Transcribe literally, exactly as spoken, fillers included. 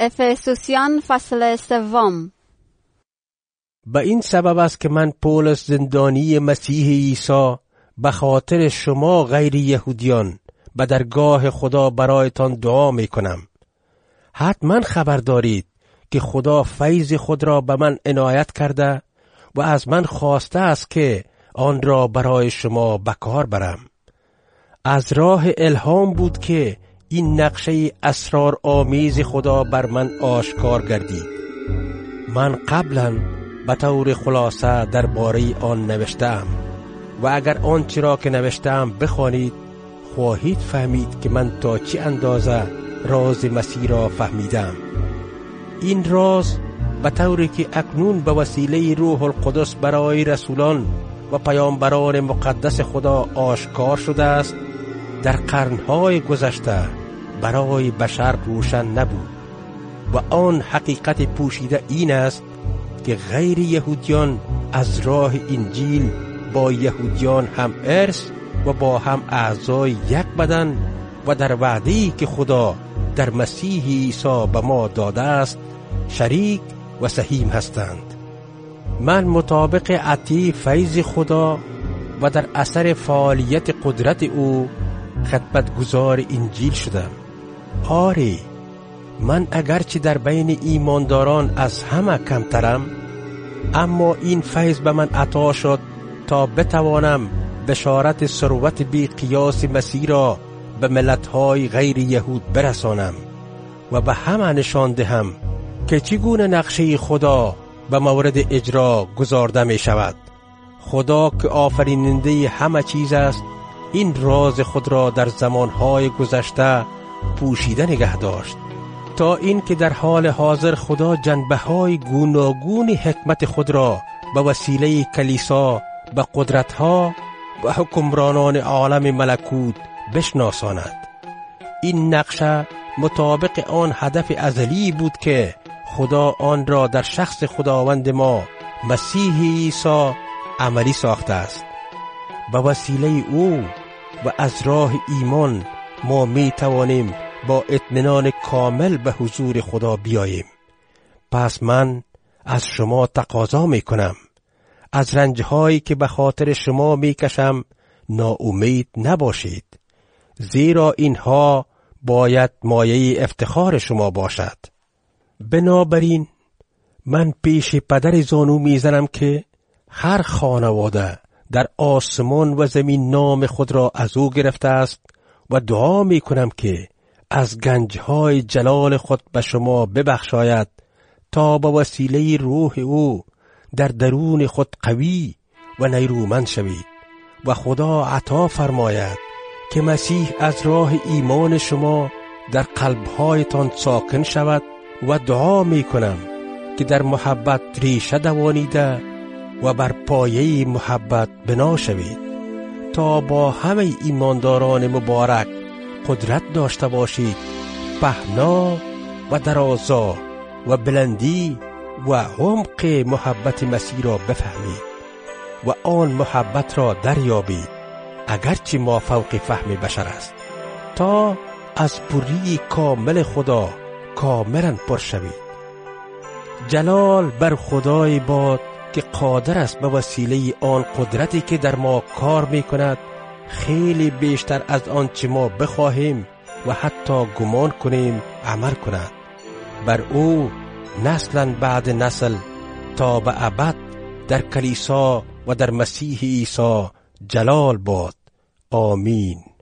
افسوسیان فصل سوم. به این سبب است که من پولس زندانی مسیح عیسی به خاطر شما غیر یهودیان به درگاه خدا برایتان دعا می کنم. حتما خبر دارید که خدا فیض خود را به من عنایت کرده و از من خواسته است که آن را برای شما به کار برم. از راه الهام بود که این نقشه اسرار آمیز خدا بر من آشکار گردید. من قبلا به طور خلاصه درباره آن نوشتم و اگر آنچه را که نوشتم بخوانید خواهید فهمید که من تا چه اندازه راز مسیح را فهمیدم. این راز به طوری که اکنون به وسیله روح القدس برای رسولان و پیامبران مقدس خدا آشکار شده است، در قرنهای گذشته برای بشر روشن نبود و آن حقیقت پوشیده این است که غیر یهودیان از راه انجیل با یهودیان هم ارث و با هم اعضای یک بدن و در وعده‌ای که خدا در مسیح عیسی به ما داده است شریک و سهیم هستند. من مطابق عطیه فیض خدا و در اثر فعالیت قدرت او خدمتگزار انجیل شدم. آری، من اگرچه در بین ایمانداران از همه کمترم، اما این فیض به من عطا شد تا بتوانم بشارت ثروت بی قیاس مسیح را به ملت‌های غیر یهود برسانم و به همه نشان دهم که چگونه نقشه خدا به مورد اجرا گذارده می شود. خدا که آفریننده همه چیز است این راز خود را در زمانهای گذشته پوشیده نگه داشت تا این که در حال حاضر خدا جنبه‌های گوناگون حکمت خود را به وسیله کلیسا به قدرت‌ها و حکمرانان عالم ملکوت بشناساند. این نقشه مطابق آن هدف ازلی بود که خدا آن را در شخص خداوند ما مسیح عیسی عملی ساخته است. به وسیله او و از راه ایمان ما می توانیم با اطمینان کامل به حضور خدا بیاییم. پس من از شما تقاضا می کنم از رنجهایی که به خاطر شما می کشم ناامید نباشید، زیرا اینها باید مایه افتخار شما باشد. بنابراین من پیش پدر زانو میزنم که هر خانواده در آسمان و زمین نام خود را از او گرفته است و دعا می کنم که از گنجهای جلال خود به شما ببخشاید تا با وسیله روح او در درون خود قوی و نیرومند شوید و خدا عطا فرماید که مسیح از راه ایمان شما در قلبهایتان ساکن شود و دعا می کنم که در محبت ریشه دوانیده و بر پایه محبت بنا شوید تا با همه ایمانداران مبارک قدرت داشته باشید پهنا و درازا و بلندی و عمق محبت مسیح را بفهمید و آن محبت را دریابید اگرچه ما فوق فهم بشر است، تا از پری کامل خدا کاملا پر شوید. جلال بر خدای باد که قادر است به وسیله آن قدرتی که در ما کار می کند خیلی بیشتر از آنچه ما بخواهیم و حتی گمان کنیم عمل کند. بر او نسلا بعد نسل تا به ابد در کلیسا و در مسیح عیسی جلال باد. آمین.